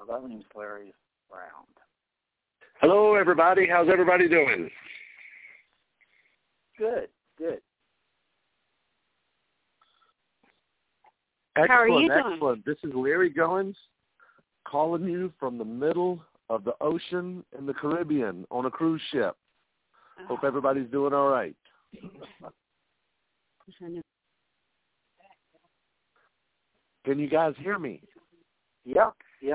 My name's Larry Brown. Hello, everybody. How's everybody doing? Good, good. Excellent, How are you excellent. doing? This is Larry Goins calling you from the middle of the ocean in the Caribbean on a cruise ship. Hope everybody's doing all right. Can you guys hear me? Yeah.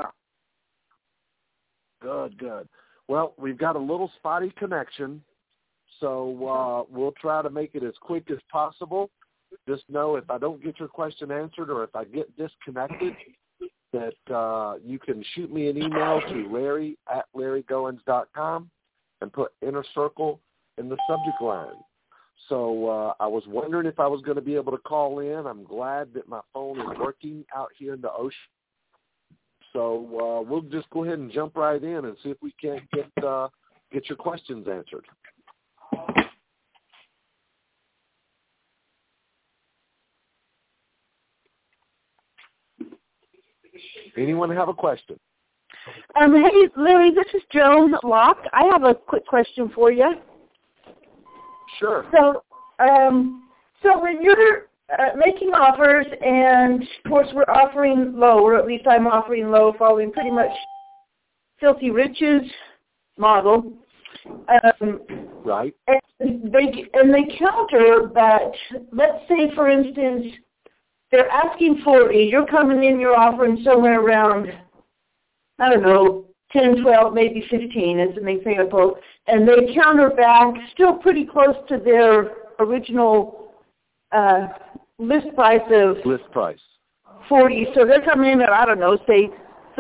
Good, good. Well, we've got a little spotty connection, so we'll try to make it as quick as possible. Just know if I don't get your question answered or if I get disconnected, that you can shoot me an email to larry@larrygoins.com and put Inner Circle in the subject line. So I was wondering if I was going to be able to call in. I'm glad that my phone is working out here in the ocean. So we'll just go ahead and jump right in and see if we can't get your questions answered. Anyone have a question? Hey, Larry, this is Joan Locke. I have a quick question for you. Sure. So when you're making offers, and of course we're offering low, or at least I'm offering low, following pretty much Filthy Rich's model. Right. And they counter that. Let's say, for instance, they're asking 40. You're coming in, you're offering somewhere around, I don't know, 10, 12, maybe 15 as an example, and they counter back still pretty close to their original list price of 40. So they're coming in at, I don't know, say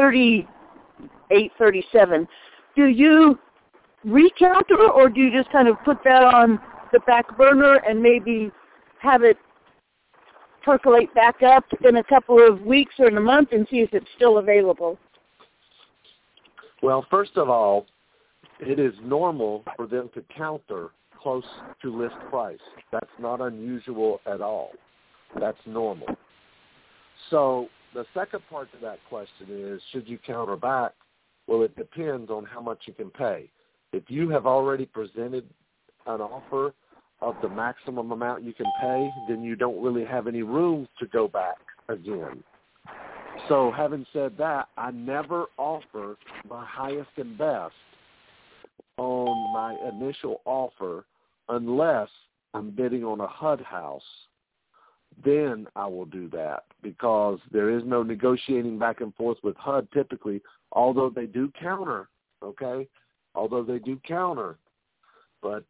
38, 37. Do you recounter, or do you just kind of put that on the back burner and maybe have it percolate back up in a couple of weeks or in a month and see if it's still available? Well, first of all, it is normal for them to counter close to list price. That's not unusual at all. That's normal. So the second part to that question is, should you counter back? Well, it depends on how much you can pay. If you have already presented an offer of the maximum amount you can pay, then you don't really have any room to go back again. So having said that, I never offer my highest and best on my initial offer unless I'm bidding on a HUD house. Then I will do that, because there is no negotiating back and forth with HUD typically, although they do counter, okay? Although they do counter. But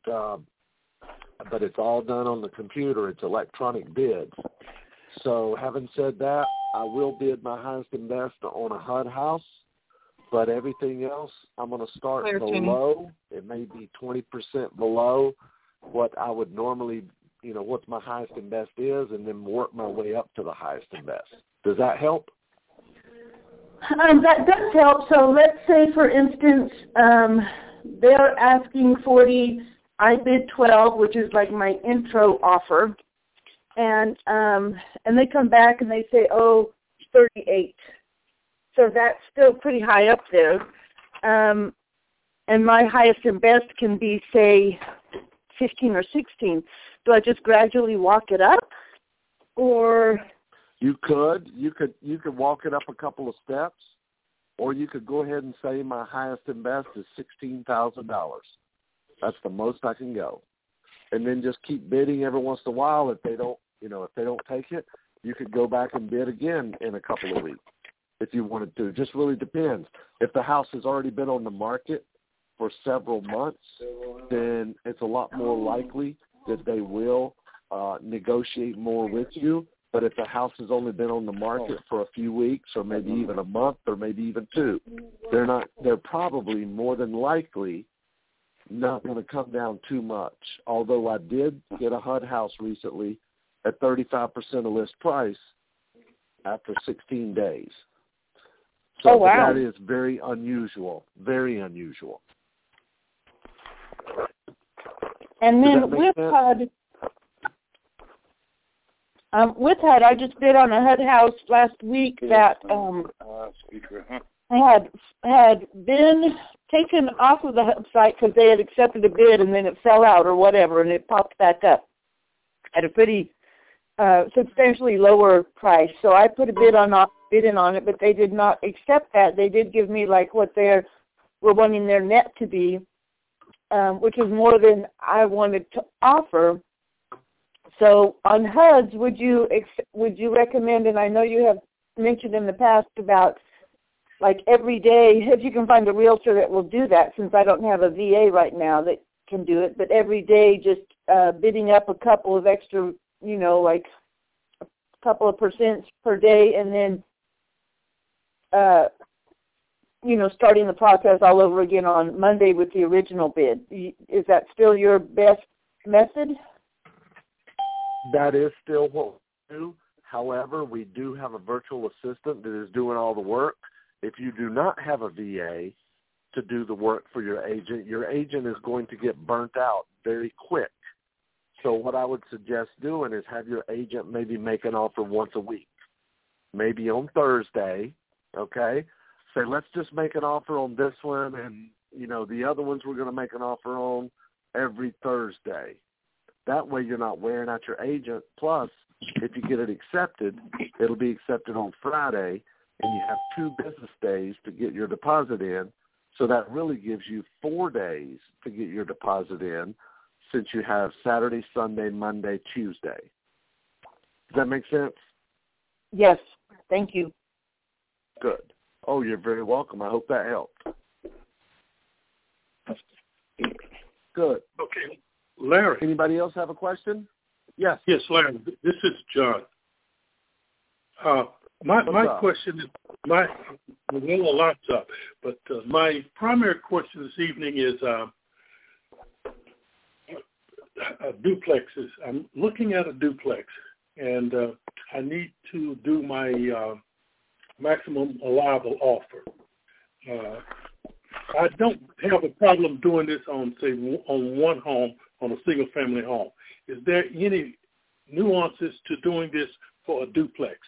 it's all done on the computer. It's electronic bids. So having said that, I will bid my highest and best on a HUD house, but everything else I'm going to start below. It may be 20% below what I would normally, what my highest and best is, and then work my way up to the highest and best. Does that help? That does help. So let's say, for instance, they're asking 40. I bid 12, which is like my intro offer, and they come back and they say, 38. So that's still pretty high up there. And my highest and best can be, say, 15 or 16. Do I just gradually walk it up, or? You could walk it up a couple of steps, or you could go ahead and say my highest and best is $16,000. That's the most I can go, and then just keep bidding every once in a while. If they don't take it, you could go back and bid again in a couple of weeks if you wanted to. It just really depends. If the house has already been on the market for several months, then it's a lot more likely that they will negotiate more with you. But if the house has only been on the market for a few weeks, or maybe even a month, or maybe even 2, they're probably more than likely not going to come down too much. Although I did get a HUD house recently at 35% of list price after 16 days. So wow. That is very unusual, very unusual. And then with HUD, I just bid on a HUD house last week that had been taken off of the site because they had accepted a bid and then it fell out or whatever, and it popped back up at a pretty substantially lower price. So I put a bid in on it, but they did not accept that. They did give me like what they were wanting their net to be, which was more than I wanted to offer. So on HUDs, would you recommend? And I know you have mentioned in the past about like every day, if you can find a realtor that will do that, since I don't have a VA right now that can do it, but every day just bidding up a couple of extra, like a couple of percents per day, and then, starting the process all over again on Monday with the original bid. Is that still your best method? That is still what we do. However, we do have a virtual assistant that is doing all the work. If you do not have a VA to do the work for your agent is going to get burnt out very quick. So what I would suggest doing is have your agent maybe make an offer once a week, maybe on Thursday, okay? Say, let's just make an offer on this one, and, the other ones we're going to make an offer on every Thursday. That way you're not wearing out your agent. Plus, if you get it accepted, it'll be accepted on Friday, and you have 2 business days to get your deposit in. So that really gives you 4 days to get your deposit in, since you have Saturday, Sunday, Monday, Tuesday. Does that make sense? Yes. Thank you. Good. Oh, you're very welcome. I hope that helped. Good. Okay. Larry. Anybody else have a question? Yes. Yes, Larry. This is John. My question is, my primary question this evening is duplexes. I'm looking at a duplex, and I need to do my maximum allowable offer. I don't have a problem doing this on one home, on a single-family home. Is there any nuances to doing this for a duplex?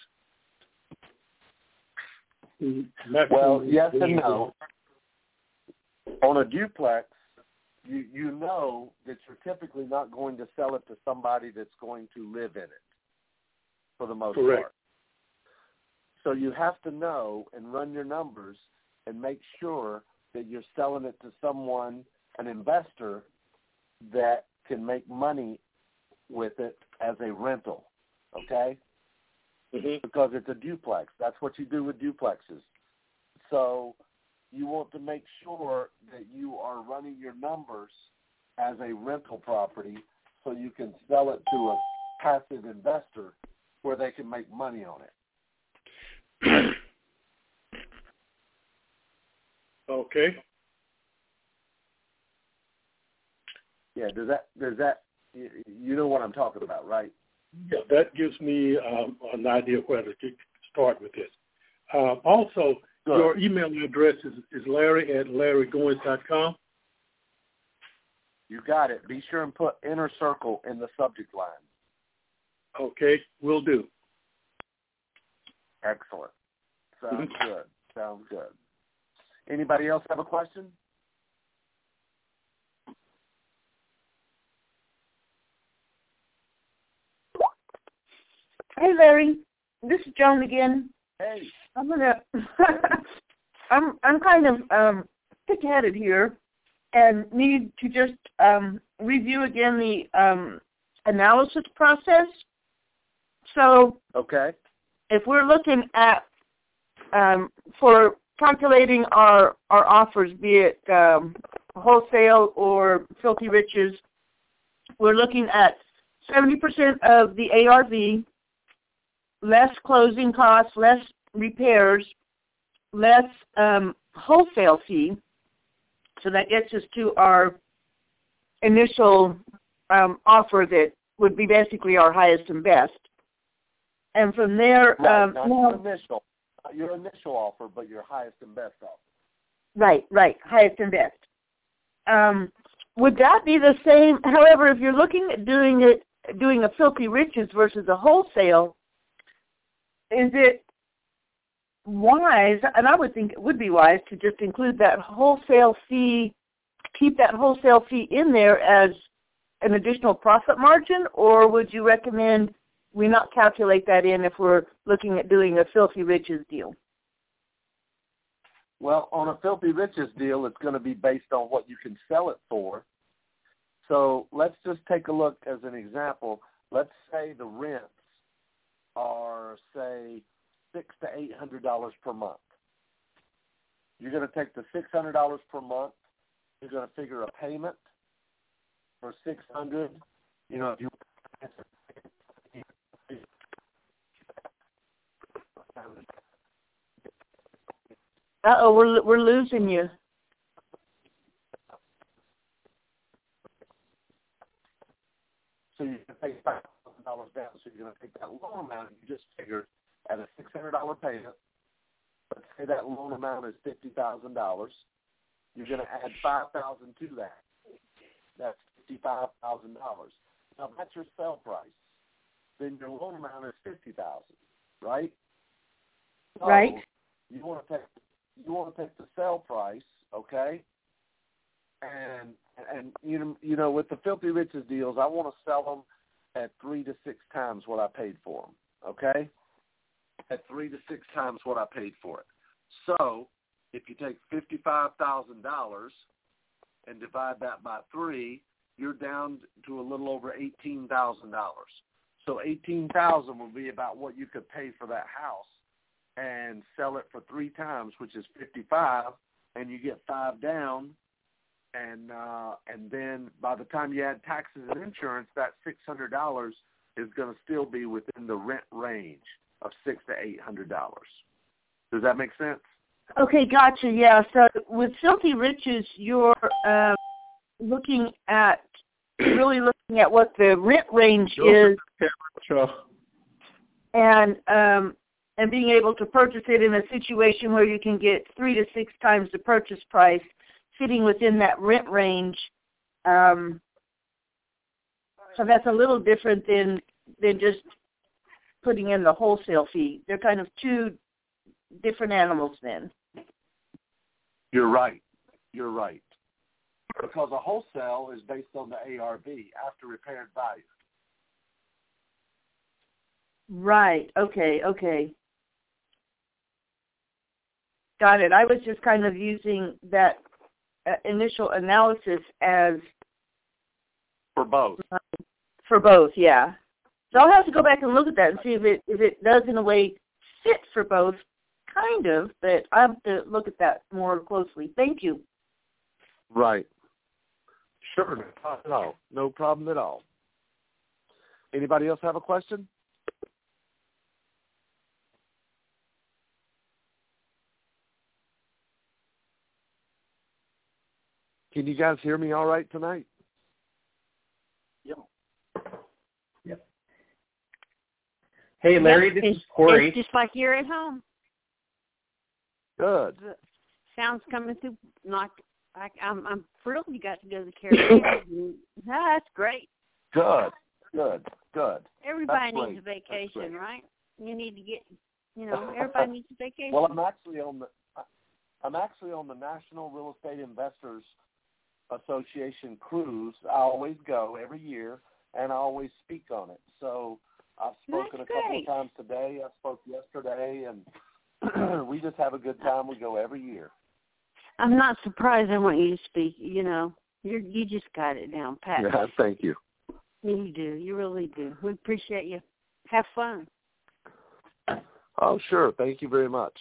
Well, yes and no. On a duplex, you know that you're typically not going to sell it to somebody that's going to live in it, for the most part. So you have to know and run your numbers and make sure that you're selling it to someone, an investor, that can make money with it as a rental, okay? Mm-hmm. Because it's a duplex. That's what you do with duplexes. So you want to make sure that you are running your numbers as a rental property so you can sell it to a passive investor where they can make money on it. Okay. Yeah, does that you know what I'm talking about, right? Yeah, that gives me an idea of where to start with this. Also, Good. Your email address is larry@larrygoins.com. You got it. Be sure and put Inner Circle in the subject line. Okay, will do. Excellent. Sounds good. Sounds good. Anybody else have a question? Hey, Larry. This is Joan again. Hey. I'm kind of thick-headed here and need to just review again the analysis process. So, okay, if we're looking at for calculating our offers, be it wholesale or Filthy Riches, we're looking at 70% of the ARV, less closing costs, less repairs, less wholesale fee. So that gets us to our initial offer that would be basically our highest and best. And from there... Right, not your initial offer, but your highest and best offer. Right, highest and best. Would that be the same? However, if you're looking at doing a Filthy Riches versus a wholesale, wise, and I would think it would be wise, to just include that wholesale fee, keep that wholesale fee in there as an additional profit margin, or would you recommend we not calculate that in if we're looking at doing a Filthy Riches deal? Well, on a Filthy Riches deal, it's going to be based on what you can sell it for. So let's just take a look as an example. Let's say the rents are, say, $600 to $800 per month. You're going to take the $600 per month. You're going to figure a payment for $600. You know, if you we're losing you. So you can pay $5,000 down. So you're going to take that loan amount and you just figured at a $600 payment. Let's say that loan amount is $50,000. You're going to add $5,000 to that. That's $55,000. Now that's your sale price. Then your loan amount is $50,000, right? So right. You want to take the sale price, okay? And you know with the Filthy Riches deals, I want to sell them at 3 to 6 times what I paid for them, okay? At 3 to 6 times what I paid for it. So if you take $55,000 and divide that by 3, you're down to a little over $18,000. So $18,000 will be about what you could pay for that house and sell it for 3 times, which is $55,000, and you get 5 down, and then by the time you add taxes and insurance, that $600 is going to still be within the rent range of $600 to $800. Does that make sense? Okay, gotcha. Yeah. So with Filthy Riches, you're looking at what the rent range is, and being able to purchase it in a situation where you can get 3 to 6 times the purchase price, fitting within that rent range. So that's a little different than just putting in the wholesale fee. They're kind of 2 different animals then. You're right. Because a wholesale is based on the ARV, after repaired value. Right. Okay. Got it. I was just kind of using that initial analysis as for both. Yeah. So I'll have to go back and look at that and see if it does in a way fit for both, kind of. But I have to look at that more closely. Thank you. Right. Sure. No problem at all. Anybody else have a question? Can you guys hear me all right tonight? Yep. Hey, Larry, this is Corey. It's just like you're at home. Good. The sound's coming through. I'm thrilled you got to go to the Caribbean. That's great. Good. Everybody needs a vacation, right? You need to get, everybody needs a vacation. Well, I'm actually on the National Real Estate Investors Association cruise. I always go every year, and I always speak on it. So I've spoken a couple of times today. I spoke yesterday, and we just have a good time. We go every year. I'm not surprised I want you to speak. You just got it down, Pat. Yeah, thank you. You do. You really do. We appreciate you. Have fun. Oh, sure. Thank you very much.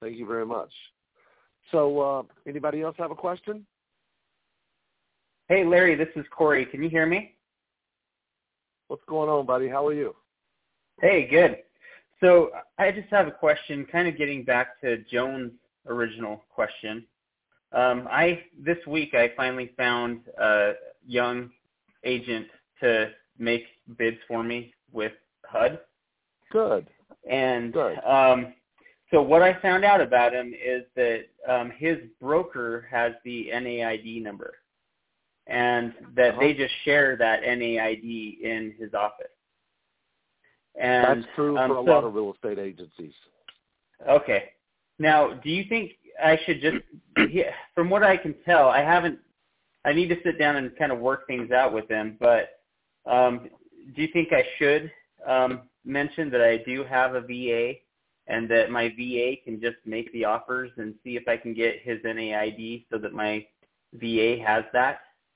So anybody else have a question? Hey, Larry, this is Corey. Can you hear me? What's going on, buddy? How are you? Hey, good. So I just have a question, kind of getting back to Joan's original question. This week I finally found a young agent to make bids for me with HUD. Good. And so what I found out about him is that his broker has the NAID number, and that they just share that NAID in his office. And that's true for a lot of real estate agencies. Okay. Now, do you think I should just, from what I can tell, I need to sit down and kind of work things out with them, but do you think I should mention that I do have a VA and that my VA can just make the offers and see if I can get his NAID so that my VA has that?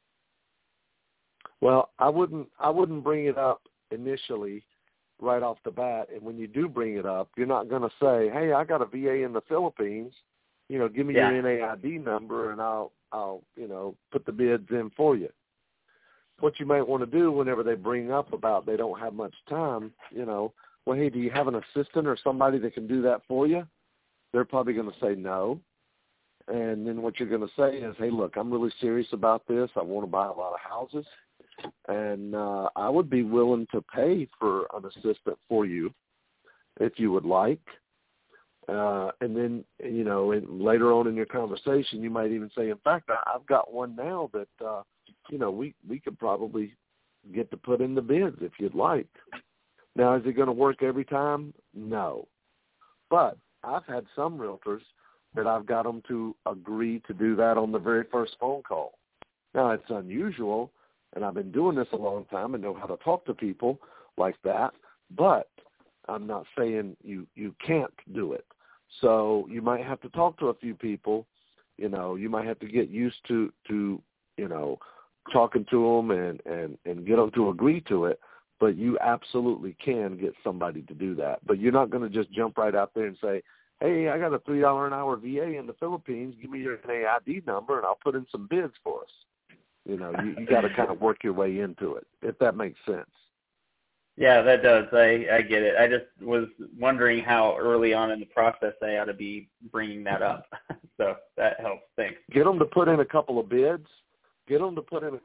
Well, I wouldn't bring it up initially right off the bat, and when you do bring it up, you're not going to say, hey, I got a VA in the Philippines, give me your NAID number and I'll put the bids in for you. What you might want to do whenever they bring up about they don't have much time, well, hey, do you have an assistant or somebody that can do that for you? They're probably going to say no. And then what you're going to say is, hey, look, I'm really serious about this. I want to buy a lot of houses. And I would be willing to pay for an assistant for you if you would like. And then, later on in your conversation, you might even say, in fact, I've got one now that, we could probably get to put in the bids if you'd like. Now, is it going to work every time? No. But I've had some realtors that I've got them to agree to do that on the very first phone call. Now, it's unusual, and I've been doing this a long time and know how to talk to people like that, but I'm not saying you can't do it. So you might have to talk to a few people. You might have to get used to talking to them and get them to agree to it, but you absolutely can get somebody to do that. But you're not going to just jump right out there and say, hey, I got a $3 an hour VA in the Philippines. Give me your NAID number, and I'll put in some bids for us. You got to kind of work your way into it, if that makes sense. Yeah, that does. I get it. I just was wondering how early on in the process I ought to be bringing that up. So that helps. Thanks. Get them to put in a couple of bids. Get them to put in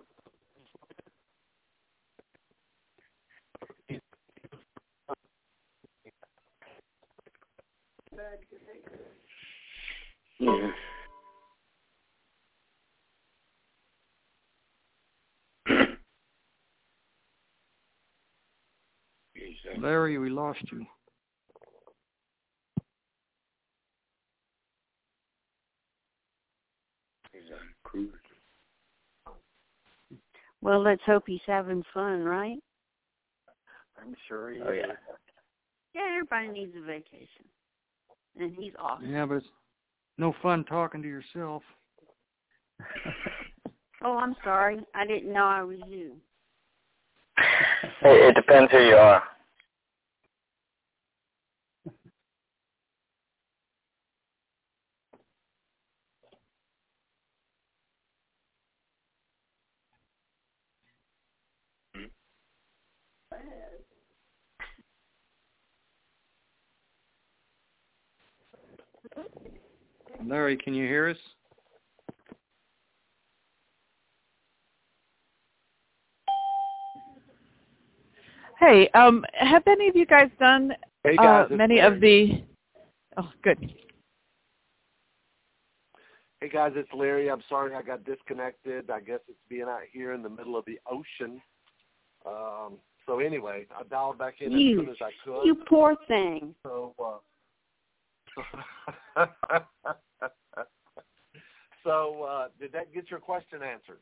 Larry, we lost you. He's on cruise. Well, let's hope he's having fun, right? I'm sure he is. Oh, yeah. Yeah, everybody needs a vacation. And he's awesome. Yeah, but it's no fun talking to yourself. Oh, I'm sorry. I didn't know I was you. It depends who you are. Larry, can you hear us? Hey, have any of you guys done Hey guys, many of the... Oh, good. Hey guys, it's Larry. I'm sorry I got disconnected. I guess it's being out here in the middle of the ocean. So anyway, I dialed back in as soon as I could. You poor thing. So, did that get your question answered?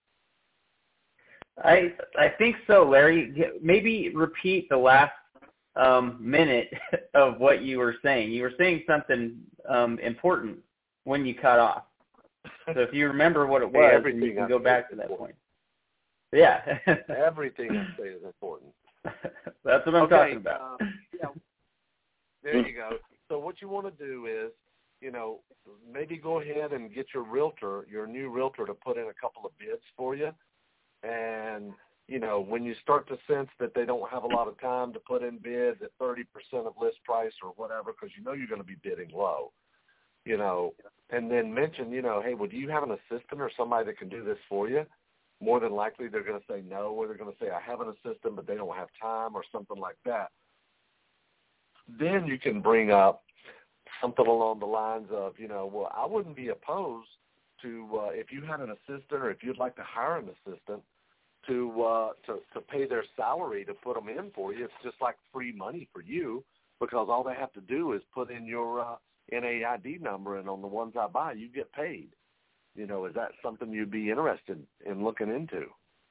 I think so, Larry. Maybe repeat the last minute of what you were saying. You were saying something important when you cut off. So if you remember what it was, then you can go back to that point. Yeah. Everything I say is important. That's what I'm talking about. There you go. So what you want to do is, maybe go ahead and get your new realtor to put in a couple of bids for you. And, when you start to sense that they don't have a lot of time to put in bids at 30% of list price or whatever, because you're going to be bidding low, and then mention, hey, well, do you have an assistant or somebody that can do this for you? More than likely they're going to say no, or they're going to say I have an assistant, but they don't have time or something like that. Then you can bring up something along the lines of, well, I wouldn't be opposed to if you had an assistant or if you'd like to hire an assistant to pay their salary to put them in for you. It's just like free money for you because all they have to do is put in your NAID number, and on the ones I buy, you get paid. Is that something you'd be interested in looking into?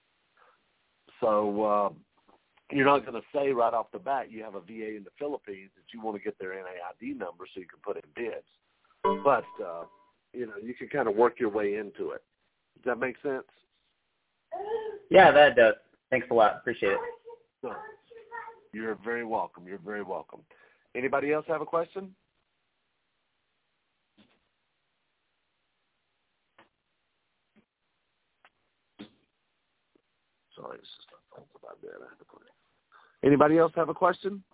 So you're not going to say right off the bat you have a VA in the Philippines that you want to get their NAID number so you can put in bids. But, you can kind of work your way into it. Does that make sense? Yeah, that does. Thanks a lot. Appreciate it. So, you're very welcome. You're very welcome. Anybody else have a question? Sorry, it's just my phone's about dead. I have to put it. Anybody else have a question?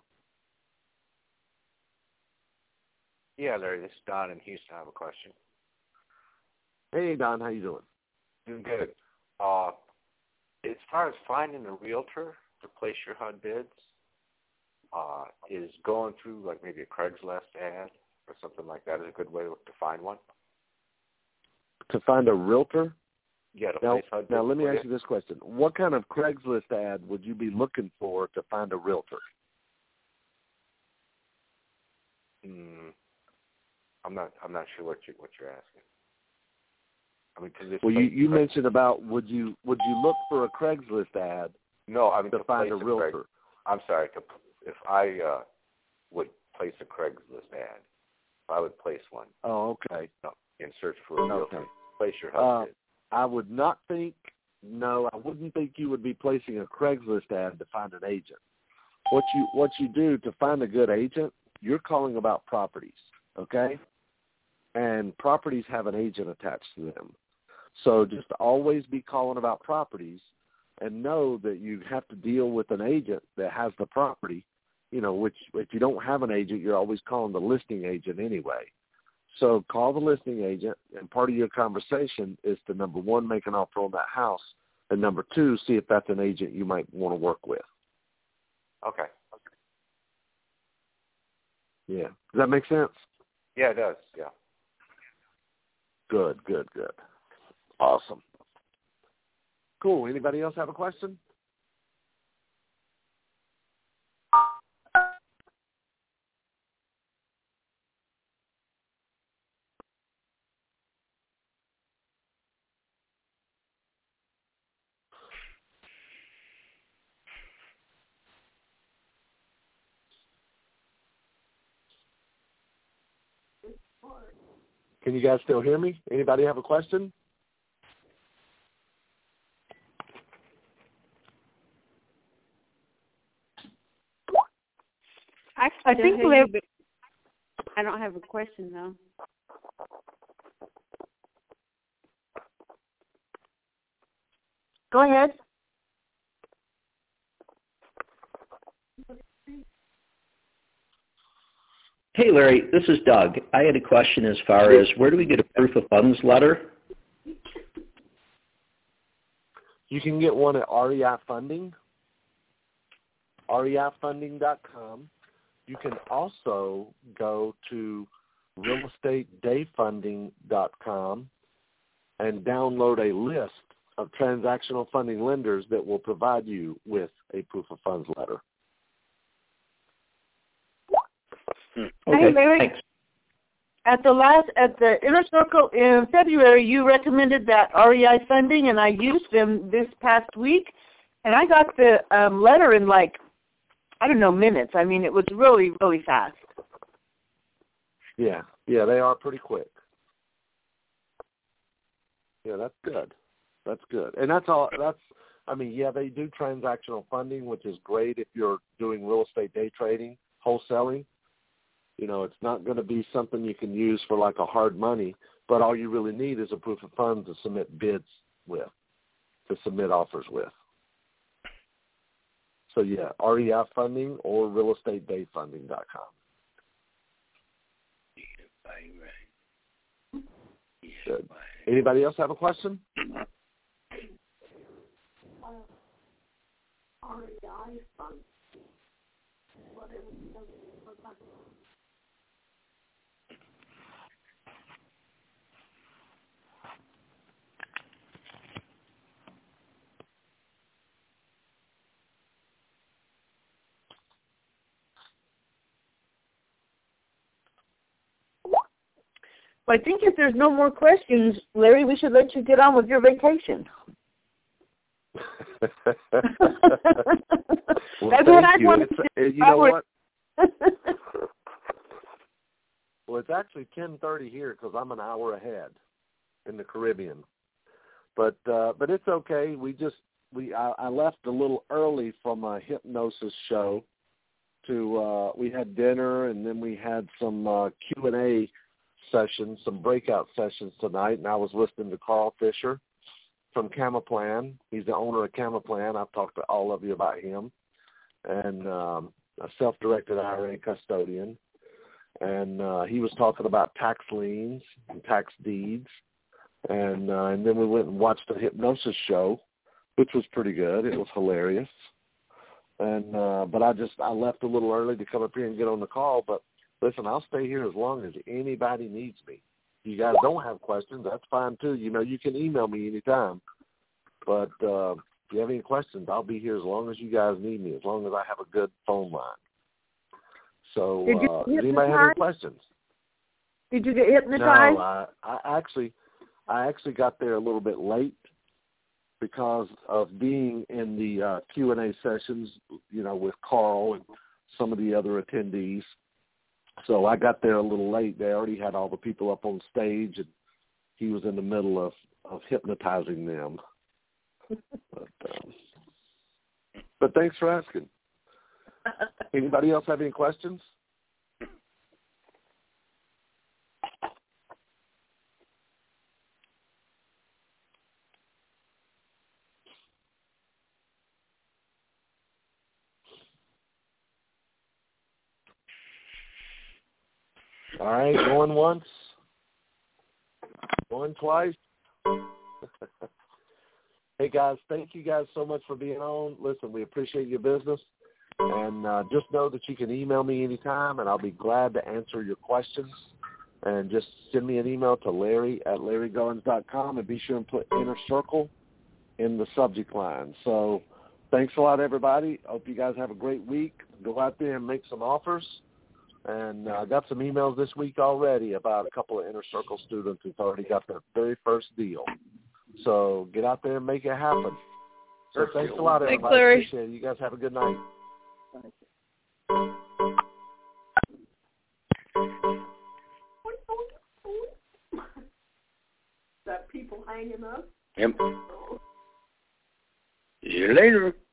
Yeah, Larry, this is Don in Houston. I have a question. Hey, Don, how you doing? Doing good. As far as finding a realtor to place your HUD bids, is going through like maybe a Craigslist ad or something like that is a good way to find one? To find a realtor? Yeah. Now, let me ask you this question. What kind of Craigslist ad would you be looking for to find a realtor? I'm not sure what you're asking. I mean, because you mentioned about would you look for a Craigslist ad? No, I mean to find a realtor. I'm sorry. If I would place a Craigslist ad, if I would place one. Oh, okay. No, in search for a realtor. Okay. Place your HUD bid. I wouldn't think you would be placing a Craigslist ad to find an agent. What you do to find a good agent, you're calling about properties, okay? And properties have an agent attached to them. So just always be calling about properties and know that you have to deal with an agent that has the property, which if you don't have an agent, you're always calling the listing agent anyway. So call the listing agent, and part of your conversation is to, number one, make an offer on that house, and number two, see if that's an agent you might want to work with. Okay. Yeah. Does that make sense? Yeah, it does. Yeah. Good. Awesome. Cool. Anybody else have a question? Can you guys still hear me? Anybody have a question? I think I don't have a question though. Go ahead. Hey, Larry, this is Doug. I had a question as far as where do we get a proof of funds letter? You can get one at REI Funding, reifunding.com. You can also go to realestateDayFunding.com and download a list of transactional funding lenders that will provide you with a proof of funds letter. Okay, hey, Larry. thanks. At the Inner Circle in February, you recommended that REI Funding, and I used them this past week, and I got the letter in minutes. I mean, it was really, really fast. Yeah, they are pretty quick. Yeah, that's good. And they do transactional funding, which is great if you're doing real estate day trading, wholesaling. It's not going to be something you can use for like a hard money, but all you really need is a proof of funds to submit bids with, to submit offers with. So yeah, REI Funding or realestateDayFunding.com. Good. Anybody else have a question? REI Funding. Well, I think if there's no more questions, Larry, we should let you get on with your vacation. Well, That's what I wanted to do. You know what? Well, it's actually 10:30 here because I'm an hour ahead in the Caribbean. But it's okay. I left a little early from a hypnosis show to we had dinner, and then we had some Q&A sessions, some breakout sessions tonight, and I was listening to Carl Fisher from Camaplan. He's the owner of Camaplan. I've talked to all of you about him, and a self-directed IRA custodian. And he was talking about tax liens and tax deeds. And then we went and watched a hypnosis show, which was pretty good. It was hilarious. And but I left a little early to come up here and get on the call. But listen, I'll stay here as long as anybody needs me. If you guys don't have questions, that's fine too. You know, you can email me anytime. But if you have any questions, I'll be here as long as you guys need me, as long as I have a good phone line. So does anybody have any questions? Did you get hypnotized? No, I actually got there a little bit late because of being in the Q&A sessions, you know, with Carl and some of the other attendees. So I got there a little late. They already had all the people up on stage, and he was in the middle of hypnotizing them. But thanks for asking. Anybody else have any questions? All right, going once, going twice. Hey, guys, thank you guys so much for being on. Listen, we appreciate your business. And just know that you can email me anytime, and I'll be glad to answer your questions. And just send me an email to larry@larrygoins.com, and be sure and put Inner Circle in the subject line. So thanks a lot, everybody. Hope you guys have a great week. Go out there and make some offers. And I got some emails this week already about a couple of Inner Circle students who've already got their very first deal. So get out there and make it happen. So thanks a lot, everybody. Thanks, Larry. Appreciate it. You guys have a good night. That people hanging up? Yep. See you later.